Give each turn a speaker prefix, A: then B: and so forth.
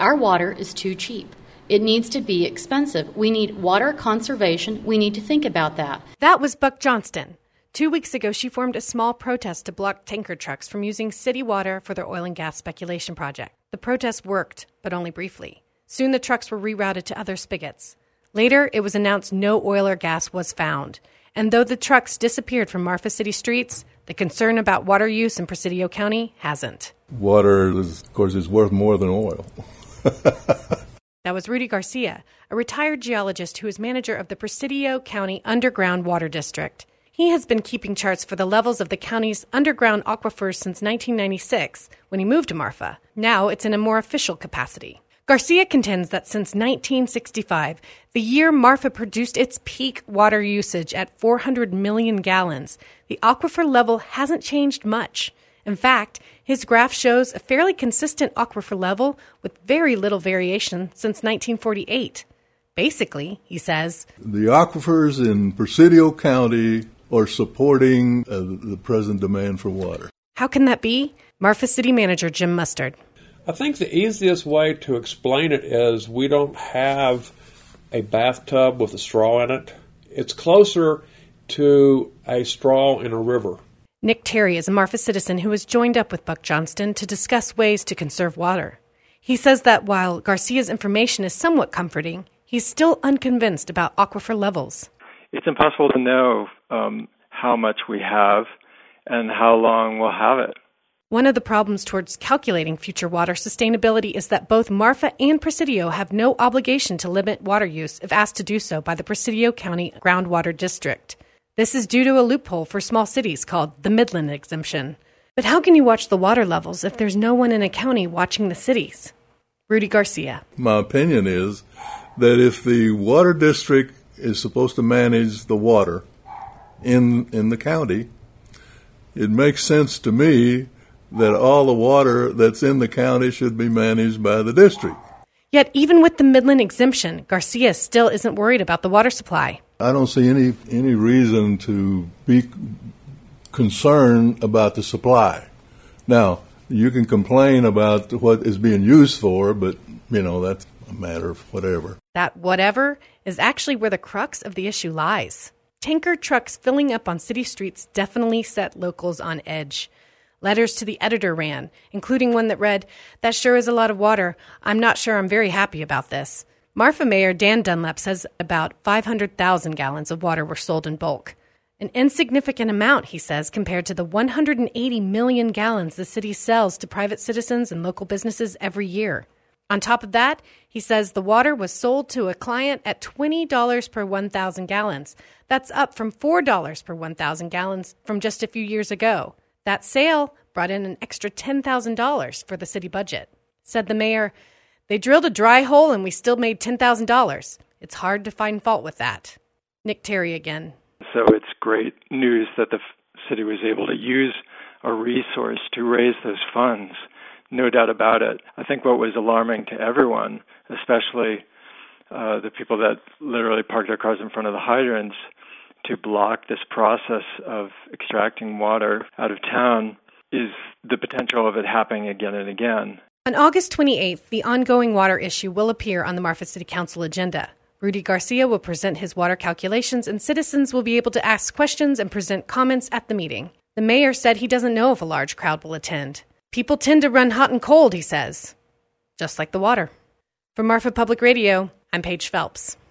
A: Our water is too cheap. It needs to be expensive. We need water conservation. We need to think about that.
B: That was Buck Johnston. 2 weeks ago, she formed a small protest to block tanker trucks from using city water for their oil and gas speculation project. The protest worked, but only briefly. Soon the trucks were rerouted to other spigots. Later, it was announced no oil or gas was found. And though the trucks disappeared from Marfa City streets, the concern about water use in Presidio County hasn't.
C: Water, of course, is worth more than oil.
B: That was Rudy Garcia, a retired geologist who is manager of the Presidio County Underground Water District. He has been keeping charts for the levels of the county's underground aquifers since 1996, when he moved to Marfa. Now it's in a more official capacity. Garcia contends that since 1965, the year Marfa produced its peak water usage at 400 million gallons, the aquifer level hasn't changed much. In fact, his graph shows a fairly consistent aquifer level with very little variation since 1948. Basically, he says,
C: the aquifers in Presidio County are supporting the present demand for water.
B: How can that be? Marfa City Manager Jim Mustard.
D: I think the easiest way to explain it is we don't have a bathtub with a straw in it. It's closer to a straw in a river.
B: Nick Terry is a Marfa citizen who has joined up with Buck Johnston to discuss ways to conserve water. He says that while Garcia's information is somewhat comforting, he's still unconvinced about aquifer levels.
E: It's impossible to know how much we have and how long we'll have it.
B: One of the problems towards calculating future water sustainability is that both Marfa and Presidio have no obligation to limit water use if asked to do so by the Presidio County Groundwater District. This is due to a loophole for small cities called the Midland Exemption. But how can you watch the water levels if there's no one in a county watching the cities? Rudy Garcia.
C: My opinion is that if the water district is supposed to manage the water in the county, it makes sense to me that all the water that's in the county should be managed by the district.
B: Yet even with the Midland Exemption, Garcia still isn't worried about the water supply.
C: I don't see any reason to be concerned about the supply. Now, you can complain about what is being used for, but, that's a matter of whatever.
B: That whatever is actually where the crux of the issue lies. Tanker trucks filling up on city streets definitely set locals on edge. Letters to the editor ran, including one that read, "That sure is a lot of water. I'm not sure I'm very happy about this." Marfa Mayor Dan Dunlap says about 500,000 gallons of water were sold in bulk. An insignificant amount, he says, compared to the 180 million gallons the city sells to private citizens and local businesses every year. On top of that, he says the water was sold to a client at $20 per 1,000 gallons. That's up from $4 per 1,000 gallons from just a few years ago. That sale brought in an extra $10,000 for the city budget. Said the mayor, "They drilled a dry hole and we still made $10,000. It's hard to find fault with that." Nick Terry again.
E: So it's great news that the city was able to use a resource to raise those funds. No doubt about it. I think what was alarming to everyone, especially the people that literally parked their cars in front of the hydrants to block this process of extracting water out of town, is the potential of it happening again and again.
B: On August 28th, the ongoing water issue will appear on the Marfa City Council agenda. Rudy Garcia will present his water calculations, and citizens will be able to ask questions and present comments at the meeting. The mayor said he doesn't know if a large crowd will attend. People tend to run hot and cold, he says. Just like the water. From Marfa Public Radio, I'm Paige Phelps.